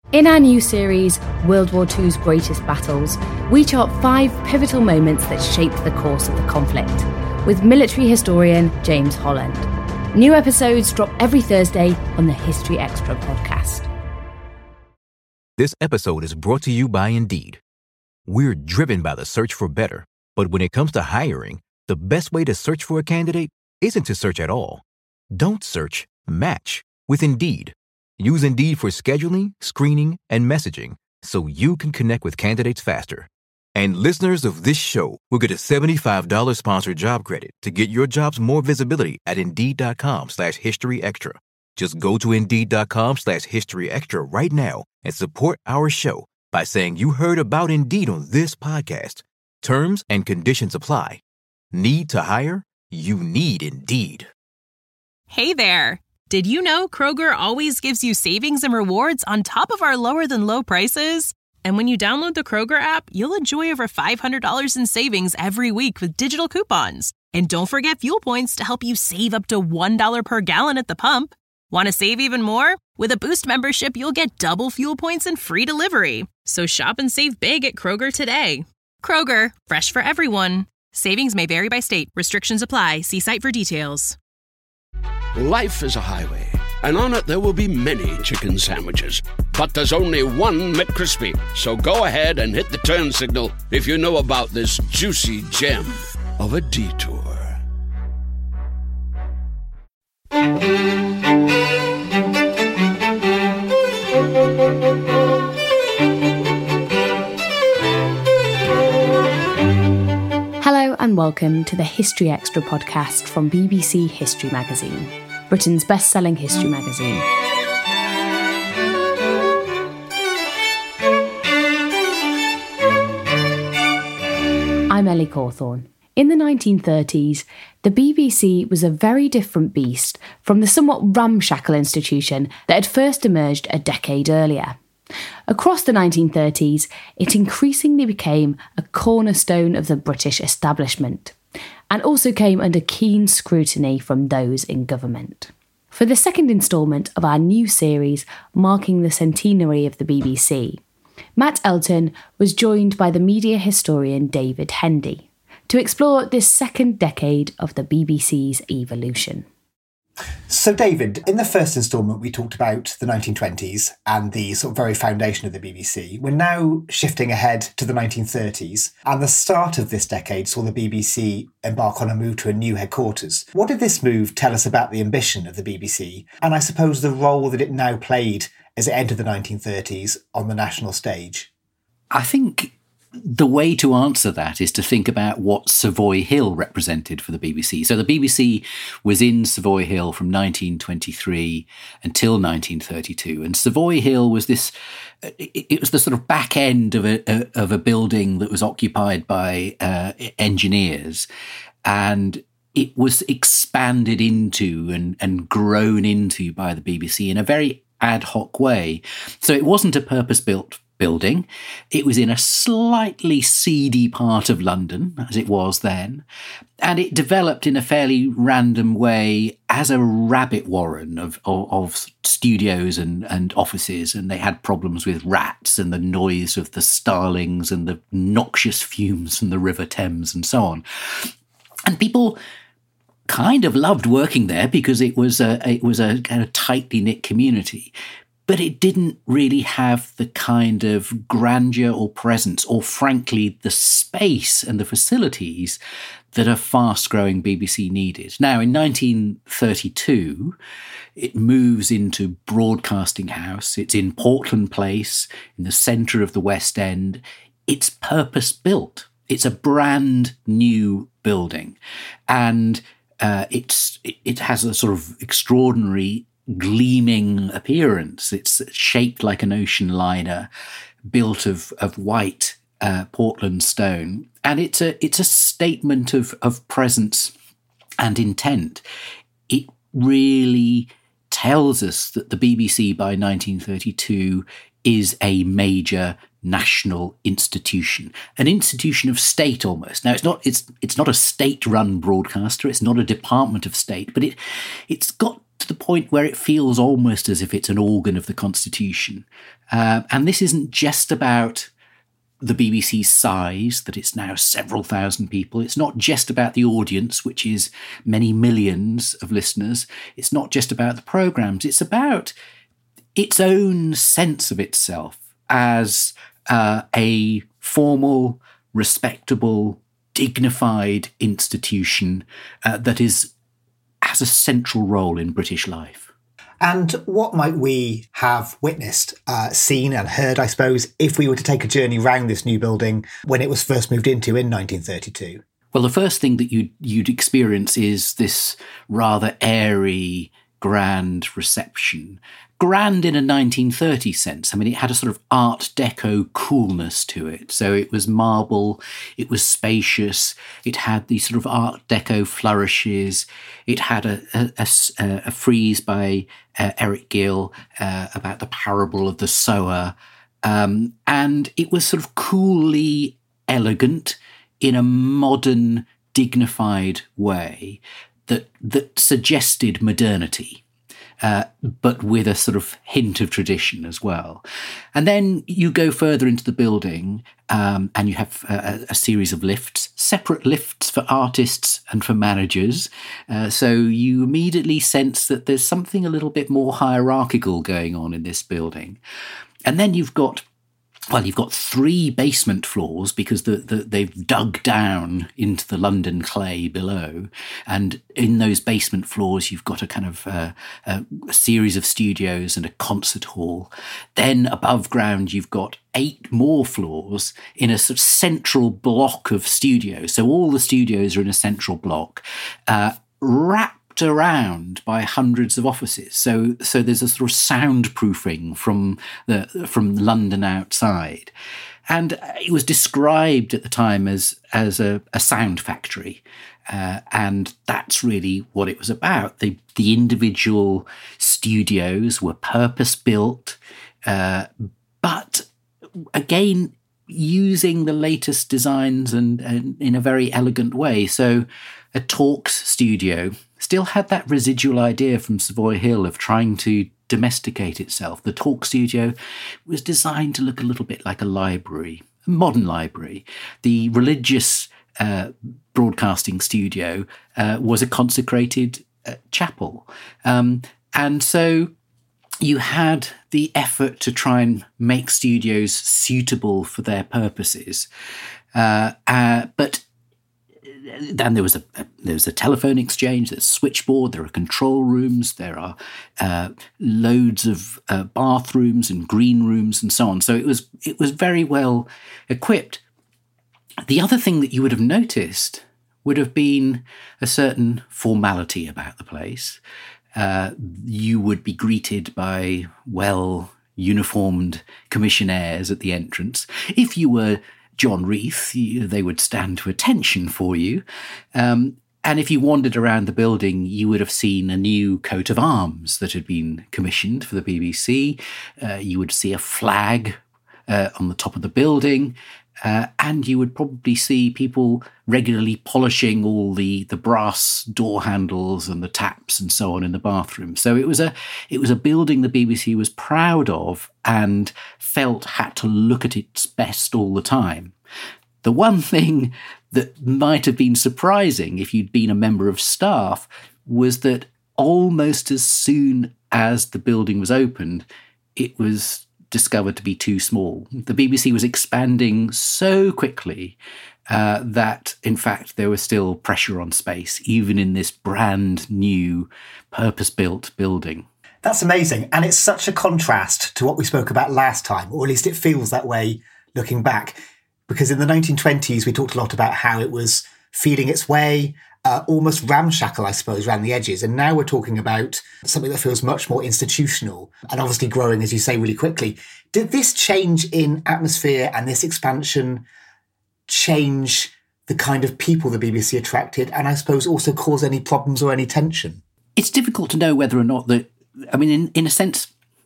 In our new series, World War II's Greatest Battles, we chart 5 pivotal moments that shaped the course of the conflict, with military historian James Holland. New episodes drop every Thursday on the History Extra podcast. This episode is brought to you by Indeed. We're driven by the search for better, but when it comes to hiring, the best way to search for a candidate isn't to search at all. Don't search, match with Indeed. Use Indeed for scheduling, screening, and messaging so you can connect with candidates faster. And listeners of this show will get a $75 sponsored job credit to get your jobs more visibility at Indeed.com/historyextra. Just go to Indeed.com/historyextra right now and support our show by saying you heard about Indeed on this podcast. Terms and conditions apply. Need to hire? You need Indeed. Hey there. Did you know Kroger always gives you savings and rewards on top of our lower than low prices? And when you download the Kroger app, you'll enjoy over $500 in savings every week with digital coupons. And don't forget fuel points to help you save up to $1 per gallon at the pump. Want to save even more? With a Boost membership, you'll get double fuel points and free delivery. So shop and save big at Kroger today. Kroger, fresh for everyone. Savings may vary by state. Restrictions apply. See site for details. Life is a highway, and on it there will be many chicken sandwiches. But there's only one McCrispy. So go ahead and hit the turn signal if you know about this juicy gem of a detour. Hello and welcome to the History Extra podcast from BBC History Magazine, Britain's best-selling history magazine. I'm Ellie Cawthorne. In the 1930s, the BBC was a very different beast from the somewhat ramshackle institution that had first emerged a decade earlier. Across the 1930s, it increasingly became a cornerstone of the British establishment, and also came under keen scrutiny from those in government. For the second instalment of our new series marking the centenary of the BBC, Matt Elton was joined by the media historian David Hendy to explore this second decade of the BBC's evolution. So, David, in the first instalment, we talked about the 1920s and the sort of very foundation of the BBC. We're now shifting ahead to the 1930s, and the start of this decade saw the BBC embark on a move to a new headquarters. What did this move tell us about the ambition of the BBC, and I suppose the role that it now played as it entered the 1930s on the national stage? I think the way to answer that is to think about what Savoy Hill represented for the BBC. So the BBC was in Savoy Hill from 1923 until 1932. And Savoy Hill was it was the sort of back end of a building that was occupied by engineers. And it was expanded into and grown into by the BBC in a very ad hoc way. So it wasn't a purpose-built building. It was in a slightly seedy part of London, as it was then, and it developed in a fairly random way as a rabbit warren of studios and offices, and they had problems with rats and the noise of the starlings and the noxious fumes from the River Thames and so on. And people kind of loved working there because it was a kind of tightly knit community. But it didn't really have the kind of grandeur or presence, or frankly, the space and the facilities that a fast-growing BBC needed. Now, in 1932, it moves into Broadcasting House. It's in Portland Place, in the centre of the West End. It's purpose-built. It's a brand new building. And it has a sort of extraordinary gleaming appearance. It's shaped like an ocean liner, built of white Portland stone, and it's a statement of presence and intent. It really tells us that the BBC by 1932 is a major national institution, an institution of state almost. Now, it's not a state-run broadcaster. It's not a department of state, but it's got to the point where it feels almost as if it's an organ of the Constitution. And this isn't just about the BBC's size, that it's now several thousand people. It's not just about the audience, which is many millions of listeners. It's not just about the programmes. It's about its own sense of itself as a formal, respectable, dignified institution that has a central role in British life. And what might we have witnessed, seen and heard, I suppose, if we were to take a journey round this new building when it was first moved into in 1932? Well, the first thing that you'd experience is this rather airy, grand reception. Grand in a 1930s sense. I mean, it had a sort of Art Deco coolness to it. So it was marble, it was spacious, it had these sort of Art Deco flourishes. It had a frieze by Eric Gill about the parable of the sower. And it was sort of coolly elegant in a modern, dignified way that suggested modernity. But with a sort of hint of tradition as well. And then you go further into the building and you have a series of lifts, separate lifts for artists and for managers. So you immediately sense that there's something a little bit more hierarchical going on in this building. And then you've got 3 basement floors because they've dug down into the London clay below. And in those basement floors, you've got a kind of a series of studios and a concert hall. Then above ground, you've got 8 more floors in a sort of central block of studios. So all the studios are in a central block, wrapped around by hundreds of offices. So there's a sort of soundproofing from London outside. And it was described at the time as a sound factory. And that's really what it was about. The individual studios were purpose-built, but again, using the latest designs and in a very elegant way. So a Talks studio still had that residual idea from Savoy Hill of trying to domesticate itself. The Talk studio was designed to look a little bit like a library, a modern library. The religious broadcasting studio was a consecrated chapel. And so you had the effort to try and make studios suitable for their purposes. But then there was a telephone exchange, there's a switchboard, there are control rooms, there are loads of bathrooms and green rooms and so on. So it was very well equipped. The other thing that you would have noticed would have been a certain formality about the place. You would be greeted by well-uniformed commissionaires at the entrance. If you were John Reith, they would stand to attention for you. And if you wandered around the building, you would have seen a new coat of arms that had been commissioned for the BBC. You would see a flag on the top of the building. And you would probably see people regularly polishing all the brass door handles and the taps and so on in the bathroom. So it was a building the BBC was proud of and felt had to look at its best all the time. The one thing that might have been surprising if you'd been a member of staff was that almost as soon as the building was opened, it was discovered to be too small. The BBC was expanding so quickly that, in fact, there was still pressure on space, even in this brand new, purpose-built building. That's amazing. And it's such a contrast to what we spoke about last time, or at least it feels that way looking back. Because in the 1920s, we talked a lot about how it was feeling its way, almost ramshackle, I suppose, around the edges. And now we're talking about something that feels much more institutional and obviously growing, as you say, really quickly. Did this change in atmosphere and this expansion change the kind of people the BBC attracted and I suppose also cause any problems or any tension? It's difficult to know whether or not that, I mean, in a sense,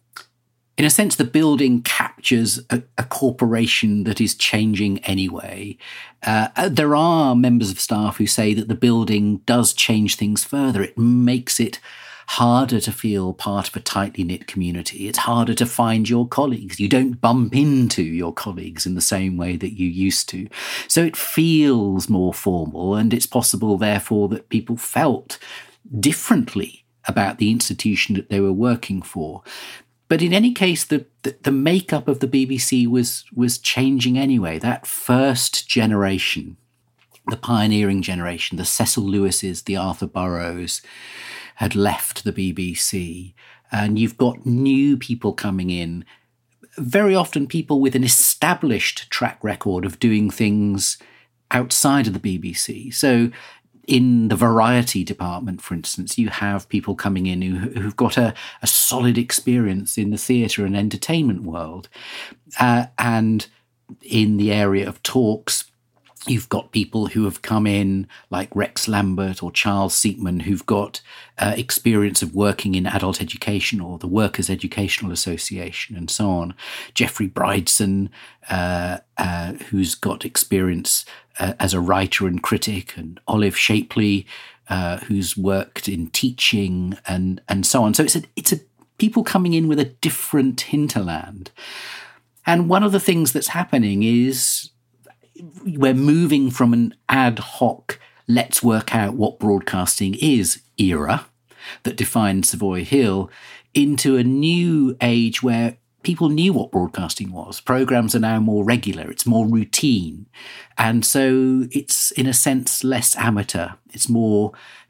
the building captures a corporation that is changing anyway. There are members of staff who say that the building does change things further. It makes it harder to feel part of a tightly knit community. It's harder to find your colleagues. You don't bump into your colleagues in the same way that you used to. So it feels more formal, and it's possible, therefore, that people felt differently about the institution that they were working for. But in any case, the makeup of the BBC was changing anyway. That first generation, the pioneering generation, the Cecil Lewises, the Arthur Burrows, had left the BBC. And you've got new people coming in, very often people with an established track record of doing things outside of the BBC. So in the variety department, for instance, you have people coming in who've got a solid experience in the theatre and entertainment world. And in the area of talks, you've got people who have come in like Rex Lambert or Charles Seatman, who've got experience of working in adult education or the Workers' Educational Association and so on. Geoffrey Bridson, who's got experience as a writer and critic, and Olive Shapley, who's worked in teaching and so on. So it's a people coming in with a different hinterland. And one of the things that's happening is we're moving from an ad hoc, let's work out what broadcasting is era that defined Savoy Hill into a new age where people knew what broadcasting was. Programmes are now more regular, it's more routine. And so it's, in a sense, less amateur. It's more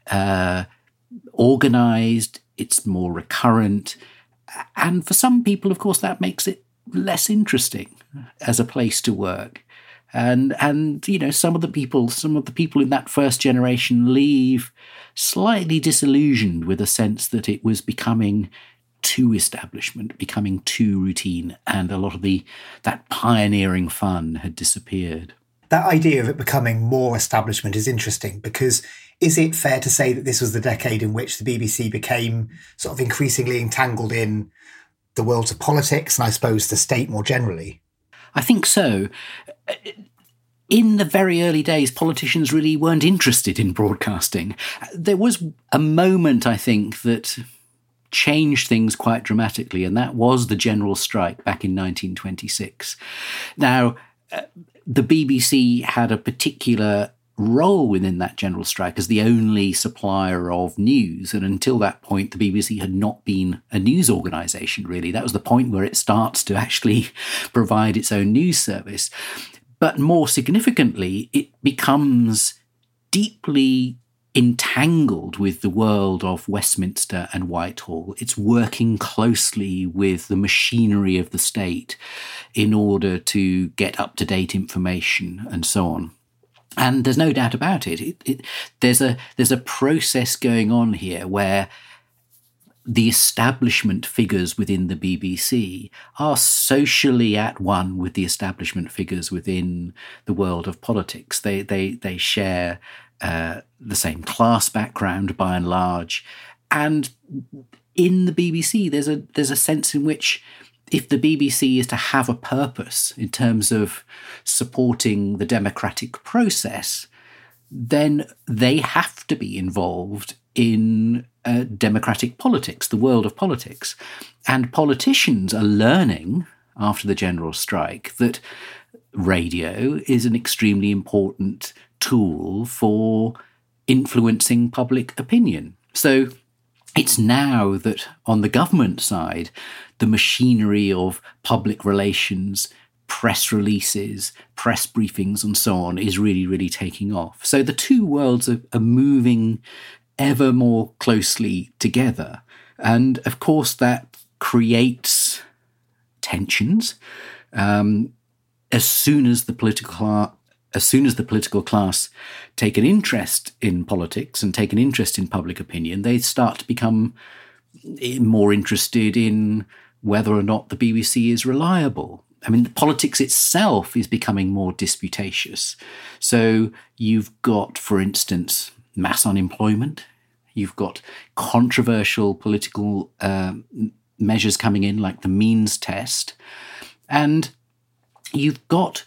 organised, it's more recurrent. And for some people, of course, that makes it less interesting as a place to work. And you know, some of the people in that first generation leave slightly disillusioned with a sense that it was becoming too establishment, becoming too routine, and a lot of that pioneering fun had disappeared. That idea of it becoming more establishment is interesting, because is it fair to say that this was the decade in which the BBC became sort of increasingly entangled in the worlds of politics and I suppose the state more generally? I think so. In the very early days, politicians really weren't interested in broadcasting. There was a moment, I think, that changed things quite dramatically, and that was the general strike back in 1926. Now, the BBC had a particular role within that general strike as the only supplier of news. And until that point, the BBC had not been a news organisation, really. That was the point where it starts to actually provide its own news service. But more significantly, it becomes deeply entangled with the world of Westminster and Whitehall. It's working closely with the machinery of the state in order to get up-to-date information and so on. And there's no doubt about it. There's a process going on here where the establishment figures within the BBC are socially at one with the establishment figures within the world of politics. They share the same class background by and large. And in the BBC, there's a sense in which if the BBC is to have a purpose in terms of supporting the democratic process, then they have to be involved in democratic politics, the world of politics. And politicians are learning, after the general strike, that radio is an extremely important tool for influencing public opinion. So it's now that on the government side, the machinery of public relations, press releases, press briefings and so on is really, really taking off. So the two worlds are moving ever more closely together. And of course, that creates tensions. As soon as the political class take an interest in politics and take an interest in public opinion, they start to become more interested in whether or not the BBC is reliable. I mean, politics itself is becoming more disputatious. So you've got, for instance, mass unemployment. You've got controversial political measures coming in, like the means test. And you've got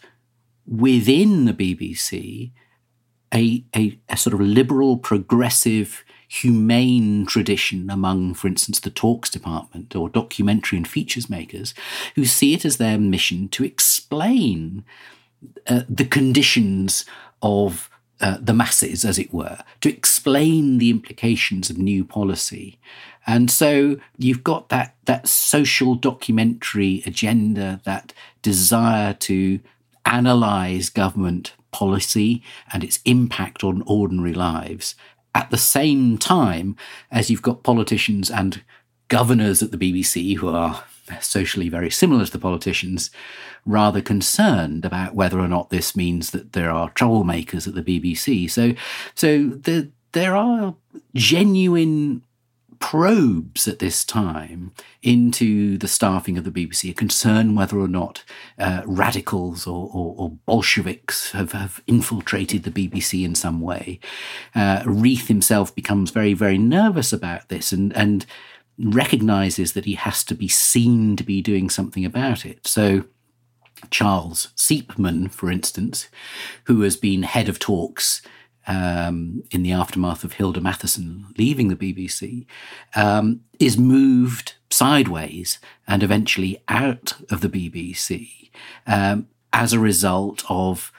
within the BBC a sort of liberal, progressive humane tradition among, for instance, the talks department or documentary and features makers, who see it as their mission to explain the conditions of the masses, as it were, to explain the implications of new policy. And so you've got that social documentary agenda, that desire to analyse government policy and its impact on ordinary lives, at the same time as you've got politicians and governors at the BBC who are socially very similar to the politicians, rather concerned about whether or not this means that there are troublemakers at the BBC. So there are genuine probes at this time into the staffing of the BBC, a concern whether or not radicals or Bolsheviks have infiltrated the BBC in some way. Reith himself becomes very, very nervous about this and recognises that he has to be seen to be doing something about it. So Charles Siepman, for instance, who has been head of talks in the aftermath of Hilda Matheson leaving the BBC, is moved sideways and eventually out of the BBC as a result of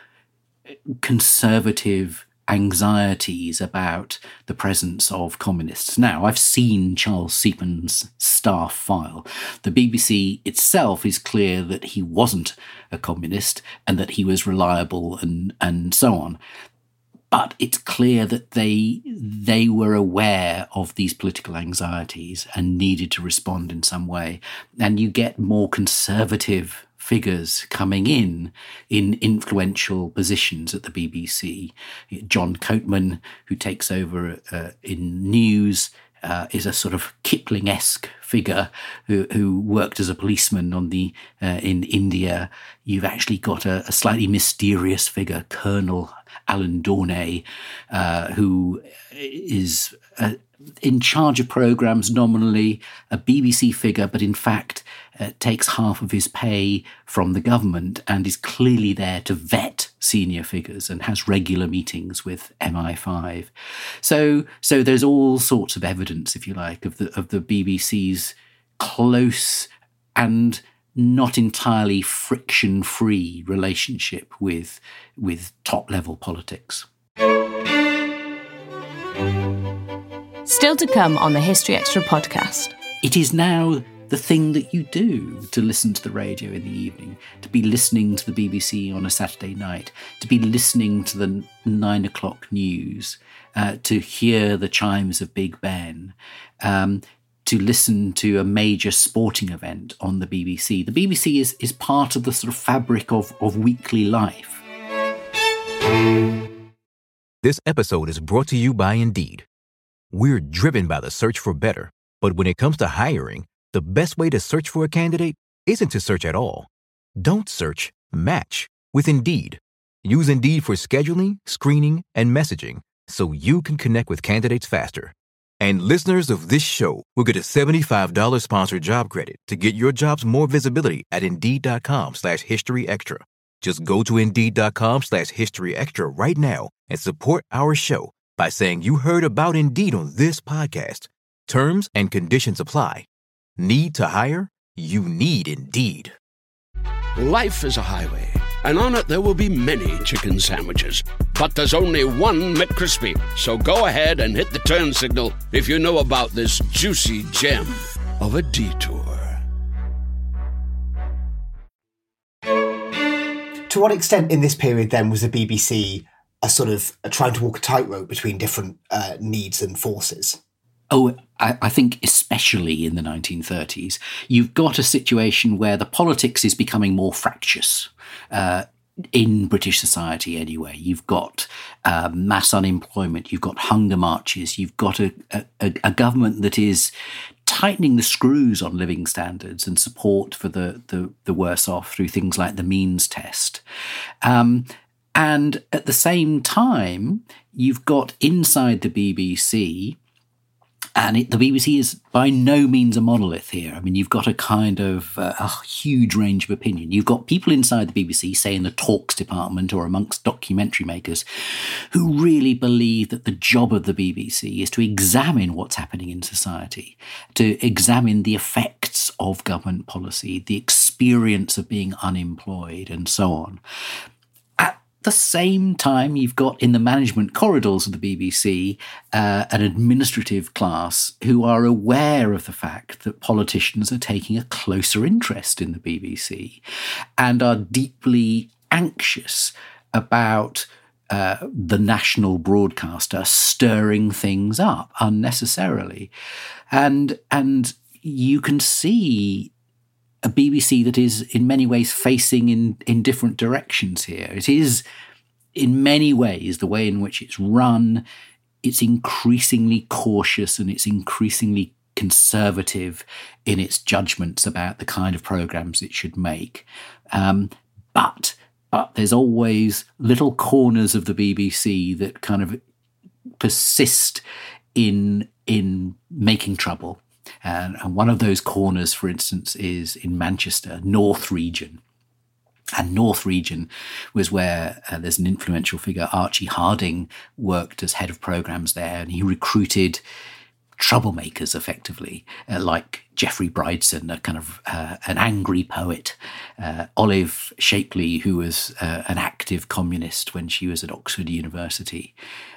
conservative anxieties about the presence of communists. Now, I've seen Charles Siepman's staff file. The BBC itself is clear that he wasn't a communist and that he was reliable and so on. But it's clear that they were aware of these political anxieties and needed to respond in some way. And you get more conservative figures coming in influential positions at the BBC. John Coatman, who takes over in news, is a sort of Kipling-esque figure who worked as a policeman in India. You've actually got a slightly mysterious figure, Colonel Alan Dornay, who is in charge of programmes, nominally a BBC figure, but in fact takes half of his pay from the government and is clearly there to vet senior figures and has regular meetings with MI5. So there's all sorts of evidence, if you like, of the BBC's close and not entirely friction-free relationship with top-level politics. Still to come on the History Extra podcast. It is now the thing that you do to listen to the radio in the evening, to be listening to the BBC on a Saturday night, to be listening to the 9 o'clock news, to hear the chimes of Big Ben, to listen to a major sporting event on the BBC. The BBC is part of the sort of fabric of weekly life. This episode is brought to you by Indeed. We're driven by the search for better, but when it comes to hiring, the best way to search for a candidate isn't to search at all. Don't search, match with Indeed. Use Indeed for scheduling, screening, and messaging so you can connect with candidates faster. And listeners of this show will get a $75 sponsored job credit to get your jobs more visibility at Indeed.com/HistoryExtra. Just go to Indeed.com/HistoryExtra right now and support our show by saying you heard about Indeed on this podcast. Terms and conditions apply. Need to hire? You need Indeed. Life is a highway, and on it there will be many chicken sandwiches. But there's only one McCrispy. So go ahead and hit the turn signal if you know about this juicy gem of a detour. To what extent in this period then was the BBC trying to walk a tightrope between different needs and forces? Oh, I think especially in the 1930s, you've got a situation where the politics is becoming more fractious, in British society anyway. You've got mass unemployment, you've got hunger marches, you've got a government that is tightening the screws on living standards and support for the worse off through things like the means test. And at the same time, you've got inside the BBC And the BBC is by no means a monolith here. I mean, you've got a kind of a huge range of opinion. You've got people inside the BBC, say in the talks department or amongst documentary makers, who really believe that the job of the BBC is to examine what's happening in society, to examine the effects of government policy, the experience of being unemployed, and so on. At the same time, you've got in the management corridors of the BBC an administrative class who are aware of the fact that politicians are taking a closer interest in the BBC and are deeply anxious about the national broadcaster stirring things up unnecessarily. And you can see a BBC that is in many ways facing in different directions here. It is in many ways the way in which it's run. It's increasingly cautious and it's increasingly conservative in its judgments about the kind of programmes it should make. But there's always little corners of the BBC that kind of persist in making trouble. And one of those corners, for instance, is in Manchester, North Region. And North Region was where there's an influential figure, Archie Harding, worked as head of programmes there, and he recruited troublemakers, effectively, like Geoffrey Brydeson, a kind of an angry poet, Olive Shapley, who was an active communist when she was at Oxford University,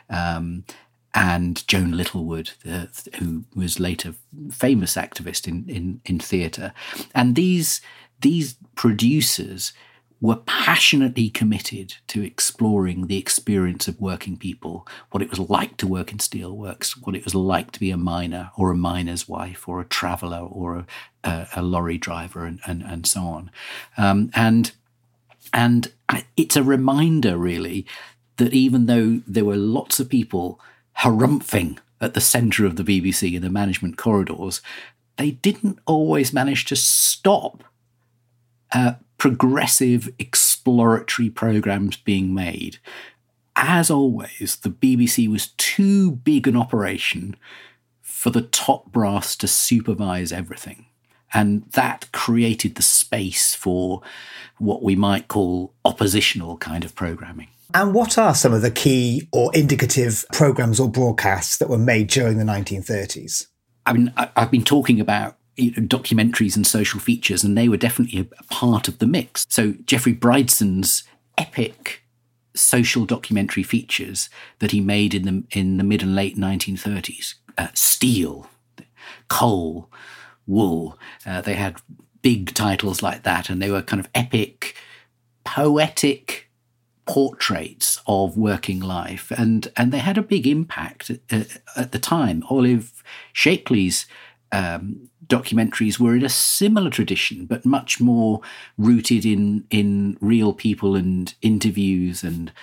and Joan Littlewood, who was later famous activist in theatre. And these producers were passionately committed to exploring the experience of working people, what it was like to work in steelworks, what it was like to be a miner or a miner's wife or a traveller or a lorry driver and so on. And it's a reminder, really, that even though there were lots of people harumphing at the centre of the BBC in the management corridors, they didn't always manage to stop progressive exploratory programmes being made. As always, the BBC was too big an operation for the top brass to supervise everything. And that created the space for what we might call oppositional kind of programming. And what are some of the key or indicative programmes or broadcasts that were made during the 1930s? I mean, I've been talking about documentaries and social features, and they were definitely a part of the mix. So Geoffrey Brydeson's epic social documentary features that he made in the mid and late 1930s, steel, coal, wool, they had big titles like that, and they were kind of epic, poetic portraits of working life, and they had a big impact at the time. Olive Shapley's documentaries were in a similar tradition, but much more rooted in real people and interviews and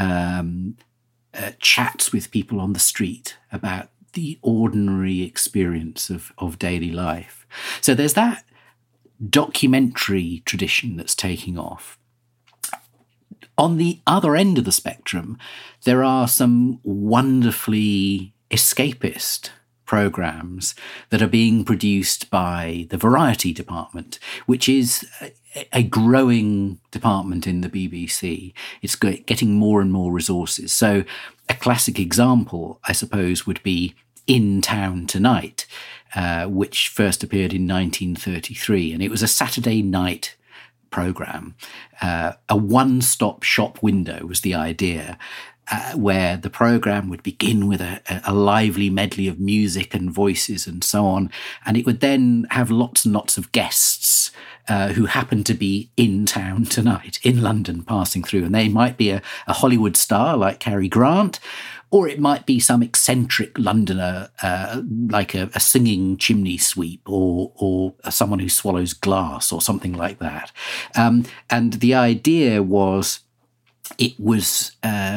chats with people on the street about the ordinary experience of daily life. So there's that documentary tradition that's taking off. On the other end of the spectrum, there are some wonderfully escapist programmes that are being produced by the Variety Department, which is a growing department in the BBC. It's getting more and more resources. So a classic example, I suppose, would be In Town Tonight, which first appeared in 1933. And it was a Saturday night programme. A one-stop shop window was the idea, where the programme would begin with a lively medley of music and voices and so on, and it would then have lots and lots of guests who happened to be in town tonight, in London, passing through. And they might be a Hollywood star like Cary Grant, or it might be some eccentric Londoner like a singing chimney sweep or someone who swallows glass or something like that. And the idea was it was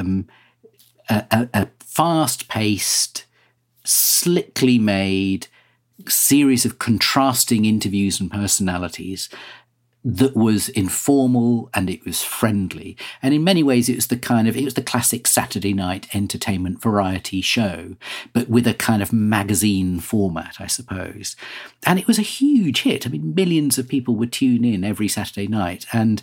a fast-paced, slickly made series of contrasting interviews and personalities that was informal and it was friendly. And in many ways, it was the classic Saturday night entertainment variety show, but with a kind of magazine format, I suppose. And it was a huge hit. I mean, millions of people would tune in every Saturday night, and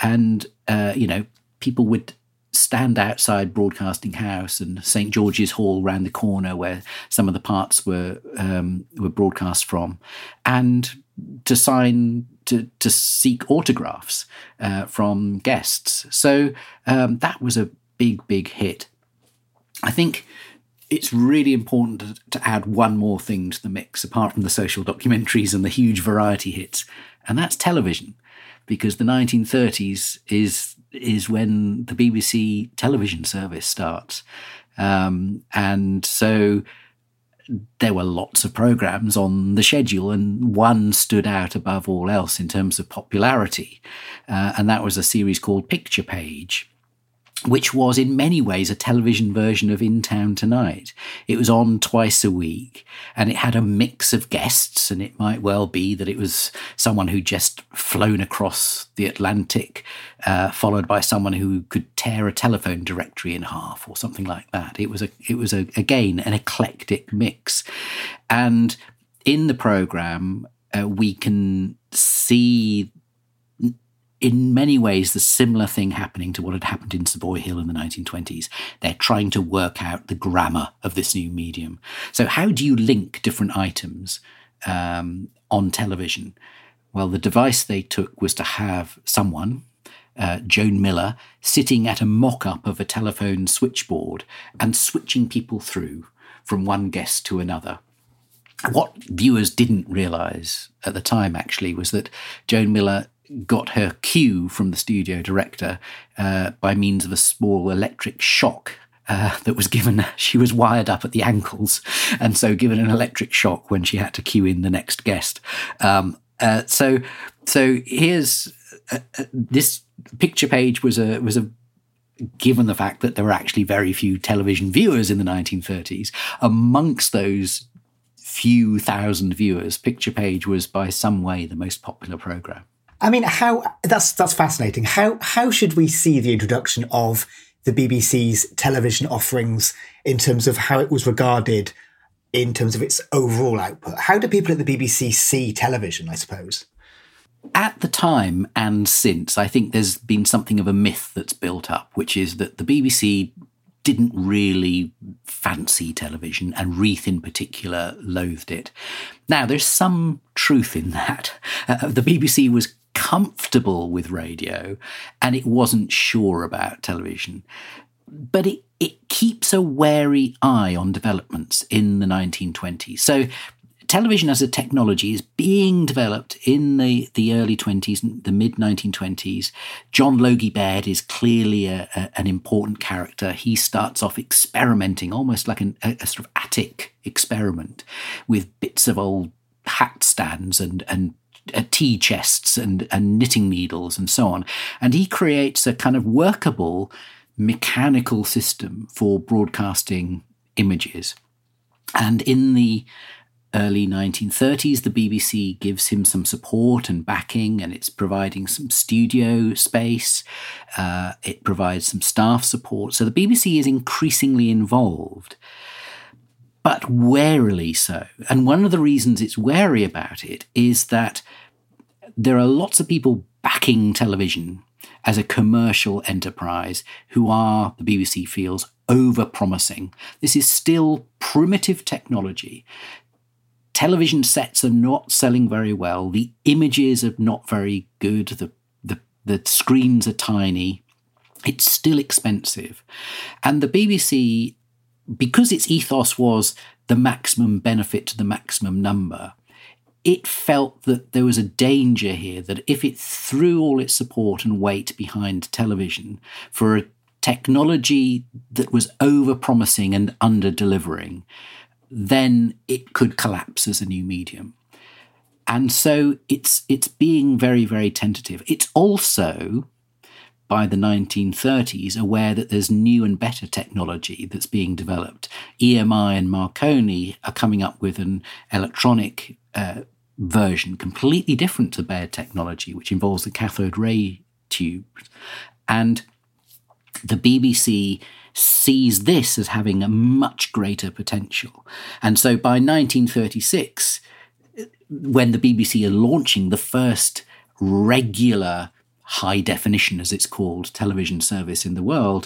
people would stand outside Broadcasting House and St. George's Hall round the corner where some of the parts were broadcast from, and to seek autographs from guests. So that was a big hit. I think it's really important to add one more thing to the mix, apart from the social documentaries and the huge variety hits, and that's television, because the 1930s is when the BBC television service starts. And so there were lots of programmes on the schedule, and one stood out above all else in terms of popularity. And that was a series called Picture Page, which was in many ways a television version of In Town Tonight. It was on twice a week, and it had a mix of guests, and it might well be that it was someone who'd just flown across the Atlantic, followed by someone who could tear a telephone directory in half or something like that. It was again an eclectic mix. And in the programme, we can see in many ways the similar thing happening to what had happened in Savoy Hill in the 1920s. They're trying to work out the grammar of this new medium. So how do you link different items on television? Well, the device they took was to have someone, Joan Miller, sitting at a mock-up of a telephone switchboard and switching people through from one guest to another. What viewers didn't realise at the time, actually, was that Joan Miller got her cue from the studio director by means of a small electric shock that was given. She was wired up at the ankles, and so given an electric shock when she had to cue in the next guest. So here's this Picture Page was a given the fact that there were actually very few television viewers in the 1930s. Amongst those few thousand viewers, Picture Page was by some way the most popular programme. I mean, that's fascinating. How should we see the introduction of the BBC's television offerings in terms of how it was regarded in terms of its overall output? How do people at the BBC see television, I suppose? At the time and since, I think there's been something of a myth that's built up, which is that the BBC didn't really fancy television, and Reith in particular loathed it. Now, there's some truth in that. The BBC was comfortable with radio and it wasn't sure about television. But it keeps a wary eye on developments in the 1920s. So television as a technology is being developed in the early 20s, the mid-1920s. John Logie Baird is clearly an important character. He starts off experimenting, almost like a sort of attic experiment, with bits of old hat stands and tea chests and knitting needles and so on. And he creates a kind of workable mechanical system for broadcasting images. And in the early 1930s, the BBC gives him some support and backing, and it's providing some studio space. It provides some staff support. So the BBC is increasingly involved, but warily so. And one of the reasons it's wary about it is that there are lots of people backing television as a commercial enterprise who are, the BBC feels, over-promising. This is still primitive technology. Television sets are not selling very well. The images are not very good. The screens are tiny. It's still expensive. And the BBC, because its ethos was the maximum benefit to the maximum number, it felt that there was a danger here that if it threw all its support and weight behind television for a technology that was over-promising and under-delivering, then it could collapse as a new medium. And so it's being very, very tentative. It's also, by the 1930s, aware that there's new and better technology that's being developed. EMI and Marconi are coming up with an electronic version, completely different to Baird technology, which involves the cathode ray tube. And the BBC sees this as having a much greater potential. And so by 1936, when the BBC are launching the first regular high definition, as it's called, television service in the world,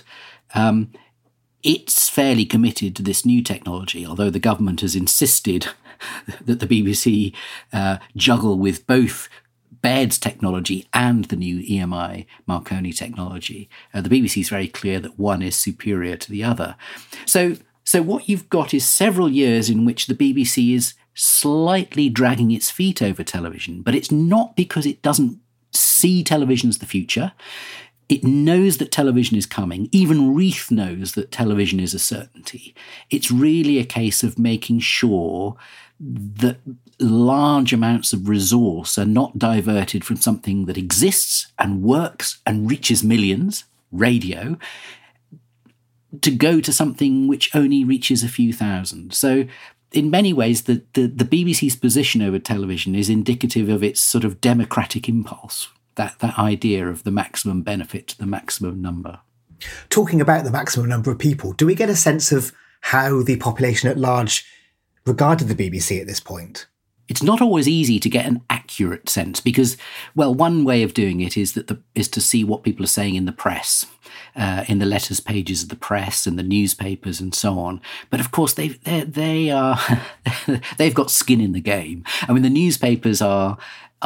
it's fairly committed to this new technology, although the government has insisted that the BBC juggle with both Baird's technology and the new EMI Marconi technology. The BBC is very clear that one is superior to the other. So what you've got is several years in which the BBC is slightly dragging its feet over television, but it's not because it doesn't see television as the future. It knows that television is coming. Even Reith knows that television is a certainty. It's really a case of making sure that large amounts of resource are not diverted from something that exists and works and reaches millions, radio, to go to something which only reaches a few thousand. So in many ways, the BBC's position over television is indicative of its sort of democratic impulse, that idea of the maximum benefit to the maximum number. Talking about the maximum number of people, do we get a sense of how the population at large regarded the BBC at this point? It's not always easy to get an accurate sense because, well, one way of doing it is to see what people are saying in the press, in the letters pages of the press and the newspapers and so on. But of course, they've got skin in the game. I mean, the newspapers are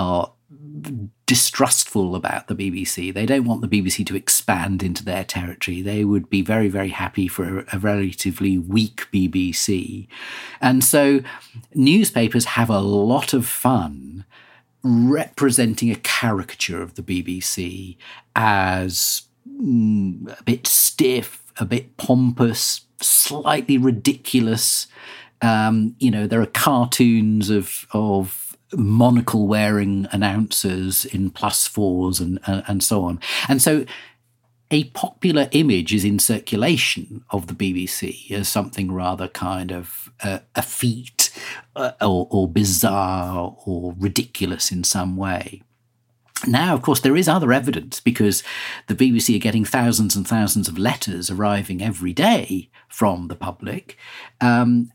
distrustful about the BBC. They don't want the BBC to expand into their territory. They would be very, very happy for a relatively weak BBC. And so newspapers have a lot of fun representing a caricature of the BBC as a bit stiff, a bit pompous, slightly ridiculous. There are cartoons of monocle-wearing announcers in +4s and so on. And so a popular image is in circulation of the BBC as something rather kind of effete or bizarre or ridiculous in some way. Now, of course, there is other evidence because the BBC are getting thousands and thousands of letters arriving every day from the public, and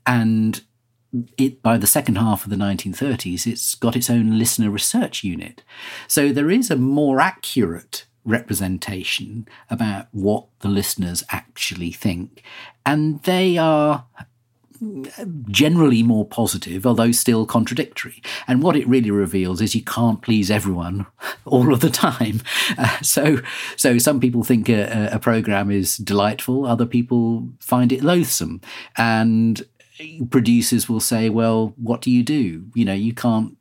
by the second half of the 1930s, it's got its own listener research unit. So there is a more accurate representation about what the listeners actually think. And they are generally more positive, although still contradictory. And what it really reveals is you can't please everyone all of the time. So some people think a programme is delightful, other people find it loathsome. And producers will say, well, what do? You can't,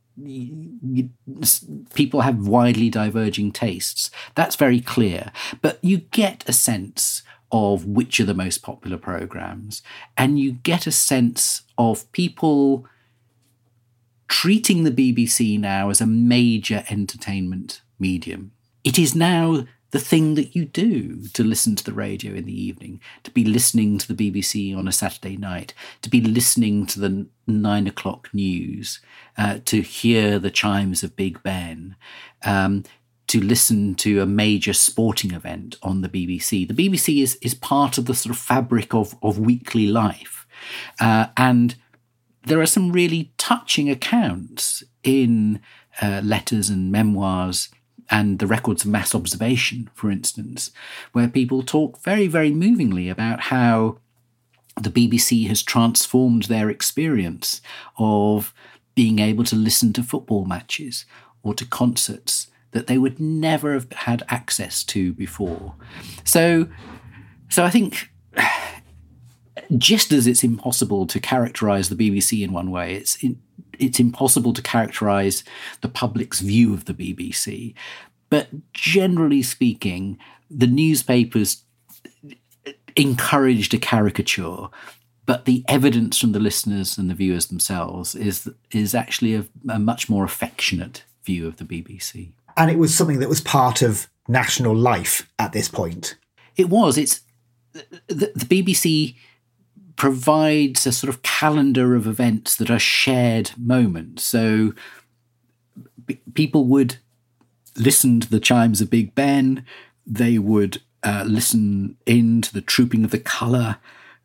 people have widely diverging tastes. That's very clear. But you get a sense of which are the most popular programmes, and you get a sense of people treating the BBC now as a major entertainment medium. It is now the thing that you do to listen to the radio in the evening, to be listening to the BBC on a Saturday night, to be listening to the 9 o'clock news, to hear the chimes of Big Ben, to listen to a major sporting event on the BBC. The BBC is part of the sort of fabric of weekly life. And there are some really touching accounts in letters and memoirs and the records of mass observation, for instance, where people talk very, very movingly about how the BBC has transformed their experience of being able to listen to football matches or to concerts that they would never have had access to before. So I think just as it's impossible to characterise the BBC in one way, it's impossible to characterise the public's view of the BBC. But generally speaking, the newspapers encouraged a caricature, but the evidence from the listeners and the viewers themselves is actually a much more affectionate view of the BBC. And it was something that was part of national life at this point. It was. The BBC provides a sort of calendar of events that are shared moments. So people would listen to the chimes of Big Ben. They would listen in to the trooping of the colour.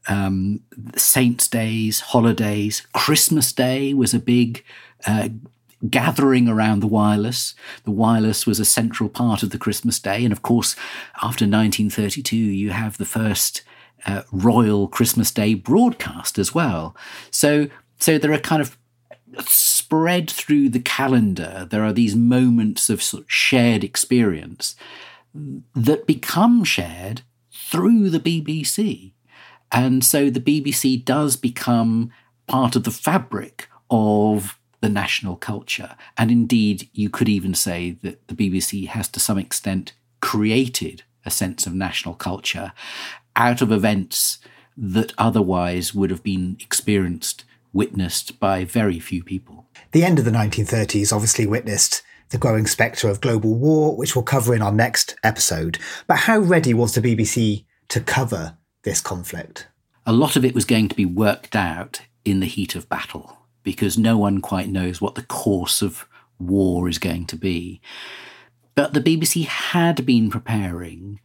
Saints' days, holidays. Christmas Day was a big gathering around the wireless. The wireless was a central part of the Christmas Day. And of course, after 1932, you have the first royal Christmas Day broadcast as well. So there are kind of spread through the calendar, there are these moments of sort of shared experience that become shared through the BBC. And so the BBC does become part of the fabric of the national culture. And indeed, you could even say that the BBC has to some extent created a sense of national culture out of events that otherwise would have been experienced, witnessed by very few people. The end of the 1930s obviously witnessed the growing spectre of global war, which we'll cover in our next episode. But how ready was the BBC to cover this conflict? A lot of it was going to be worked out in the heat of battle, because no one quite knows what the course of war is going to be. But the BBC had been preparing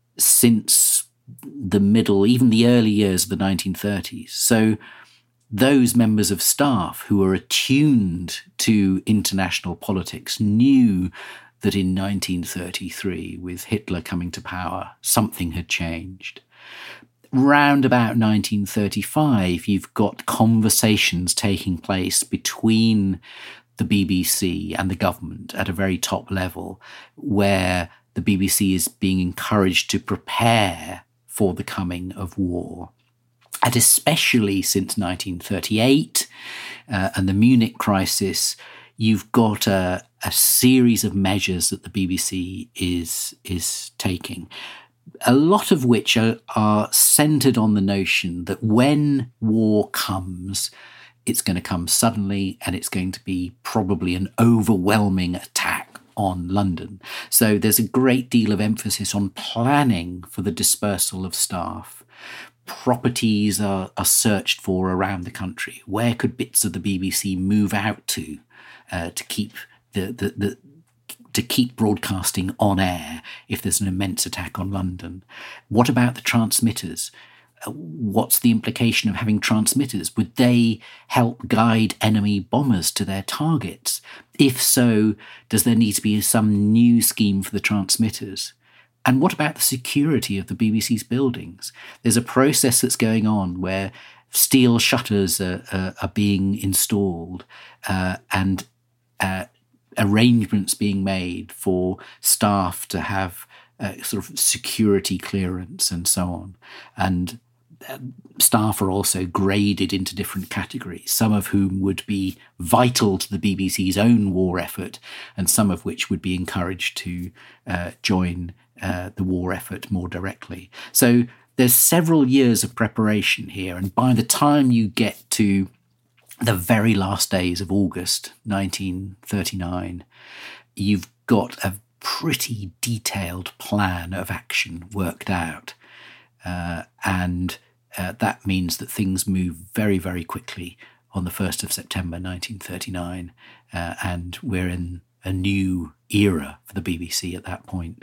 since the middle, even the early years of the 1930s. So those members of staff who were attuned to international politics knew that in 1933, with Hitler coming to power, something had changed. Round about 1935, you've got conversations taking place between the BBC and the government at a very top level, where the BBC is being encouraged to prepare for the coming of war. And especially since 1938 and the Munich crisis, you've got a series of measures that the BBC is taking, a lot of which are centred on the notion that when war comes, it's going to come suddenly and it's going to be probably an overwhelming attack on London. So there's a great deal of emphasis on planning for the dispersal of staff. Properties are searched for around the country. Where could bits of the BBC move out to keep to keep broadcasting on air if there's an immense attack on London? What about the transmitters? What's the implication of having transmitters? Would they help guide enemy bombers to their targets? If so, does there need to be some new scheme for the transmitters? And what about the security of the BBC's buildings? There's a process that's going on where steel shutters are being installed and arrangements being made for staff to have sort of security clearance and so on. And staff are also graded into different categories, some of whom would be vital to the BBC's own war effort, and some of which would be encouraged to join the war effort more directly. So there's several years of preparation here, and by the time you get to the very last days of August 1939, you've got a pretty detailed plan of action worked out. And that means that things move very, very quickly on the 1st of September 1939. And we're in a new era for the BBC at that point.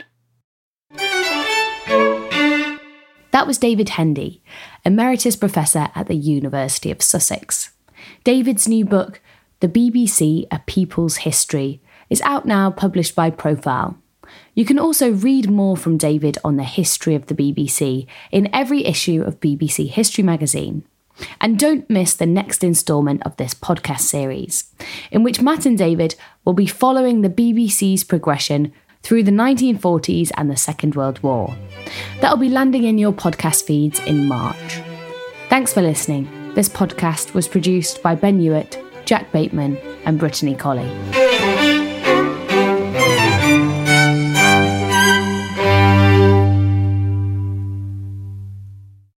That was David Hendy, Emeritus Professor at the University of Sussex. David's new book, The BBC, A People's History, is out now, published by Profile. You can also read more from David on the history of the BBC in every issue of BBC History magazine. And don't miss the next instalment of this podcast series, in which Matt and David will be following the BBC's progression through the 1940s and the Second World War. That'll be landing in your podcast feeds in March. Thanks for listening. This podcast was produced by Ben Hewitt, Jack Bateman and Brittany Colley.